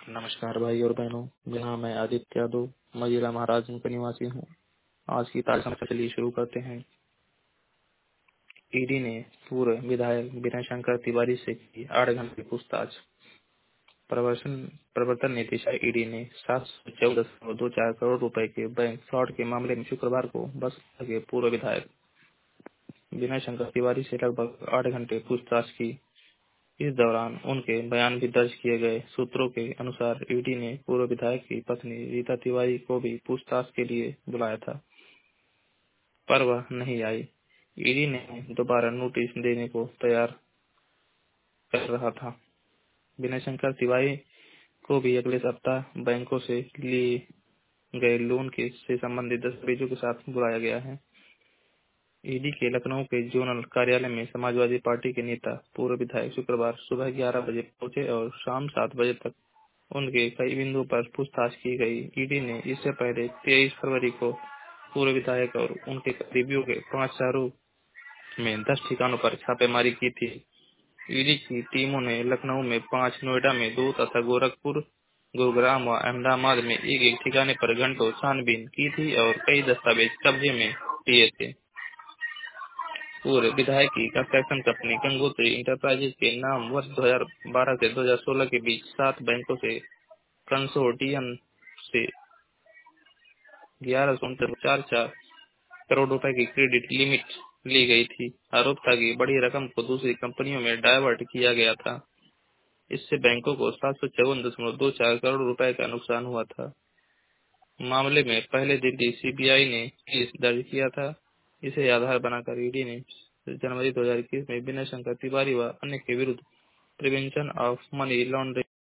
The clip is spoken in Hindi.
नमस्कार भाई और बहनों। मेरा नाम है आदित्य यादव। मैं जिला महाराजगंज का निवासी हूँ। आज की ताजा समाचार चलिए शुरू करते हैं। ईडी ने पूर्व विधायक विनय शंकर तिवारी से की 8 घंटे पूछताछ। प्रवर्तन निदेशालय ईडी ने 714.24 करोड़ रुपए के बैंक फ्रॉड के मामले में शुक्रवार को बसपा के पूर्व विधायक विनय शंकर तिवारी से लगभग 8 घंटे पूछताछ की। इस दौरान उनके बयान भी दर्ज किए गए। सूत्रों के अनुसार ईडी ने पूर्व विधायक की पत्नी रीता तिवारी को भी पूछताछ के लिए बुलाया था, पर वह नहीं आई। ईडी ने दोबारा नोटिस देने को तैयार कर रहा था। विनय शंकर तिवारी को भी अगले सप्ताह बैंकों से लिए गए लोन के से संबंधित दस्तावेजों के साथ बुलाया गया है। ईडी के लखनऊ के जोनल कार्यालय में समाजवादी पार्टी के नेता पूर्व विधायक शुक्रवार सुबह 11 बजे पहुंचे और शाम 7 बजे तक उनके कई बिंदुओं पर पूछताछ की गई। ईडी ने इससे पहले 23 फरवरी को पूर्व विधायक और उनके करीबियों के 5 शहरों में 10 ठिकानों पर छापेमारी की थी। ईडी की टीमों ने लखनऊ में 5, नोएडा में 2 तथा गोरखपुर, गुरुग्राम व अहमदाबाद में एक ठिकाने पर घंटों छानबीन की थी और कई दस्तावेज कब्जे में लिए थे। पूर्व विधायक की कंस्ट्रक्शन कंपनी गंगोत्री इंटरप्राइजेज के नाम वर्ष 2012 से 2016 के बीच 7 बैंकों से कंसोर्टियम से 11.44 करोड़ रुपए की क्रेडिट लिमिट ली गई थी। आरोप था कि बड़ी रकम को दूसरी कंपनियों में डायवर्ट किया गया था। इससे बैंकों को 754.24 करोड़ रुपए का नुकसान हुआ था। मामले में पहले दिल्ली सीबीआई ने केस दर्ज किया था। इसे आधार बनाकर ईडी ने जनवरी 2021 में विनय शंकर तिवारी व अन्य के विरुद्ध प्रिवेंशन ऑफ मनी लॉन्ड्रिंग